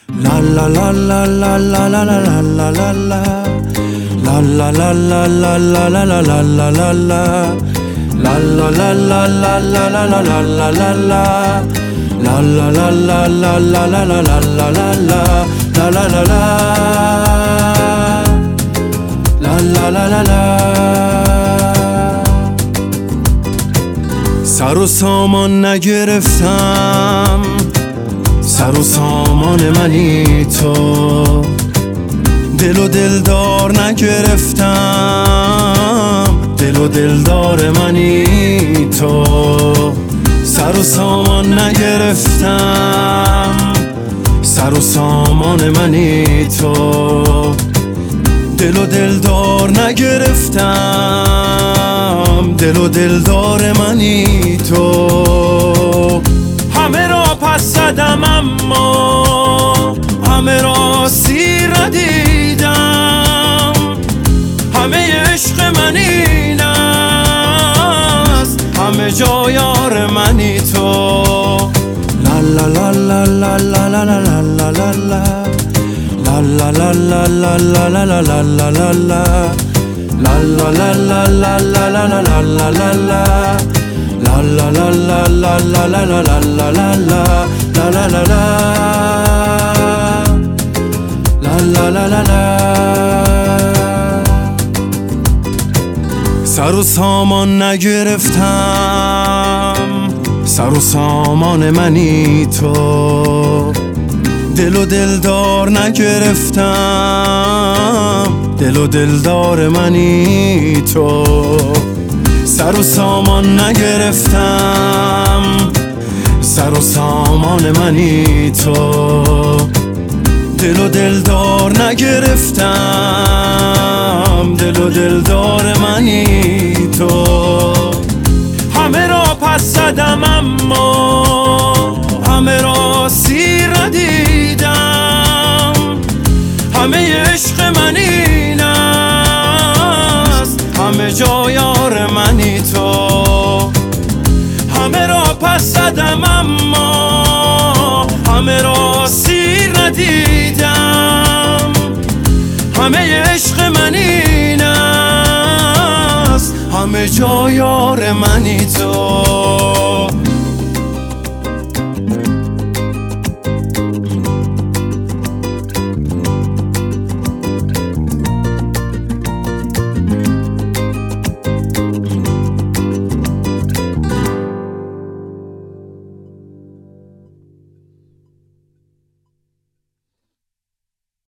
La la la la la la la la la la la la. La la la la la la la la la la la la. La la la la la la la la la la la la. La la la la la la la la la la la la. La la la la. La la la la la. سر و سامان نگرفتم، سر و سامان منی تو. دل و دلدار نگرفتم، دل و دلدار منی تو. سر و سامان نگرفتم، سر و سامان منی تو. دل و دلدار نگرفتم، دل و دلدار منی تو. همه را پس زدم اما همه را سیر ندیدم. همه عشق من این است، همه جا یار منی تو. لا لا لا لا لا لا لا لا لا لا لا. La la la la la la la la la la la la. La la la la la la la la la la la la. La la la la la la la la la la la la. La la la la. La la la la la. سر و سامان نگرفتم، سر و سامان منی تو. دل و دلدار نگرفتم، دل و دلدار منی تو. سر و سامان نگرفتم، سر و سامان منی تو. دل و دلدار نگرفتم، دل و دلدار منی تو. همه را پس زدم اما همه را سیر ندیدم. همه عشق من این است، همه جا یار منی تو. همه را پس زدم اما همه را سیر ندیدم. همه عشق من این است، همه جا یار منی تو.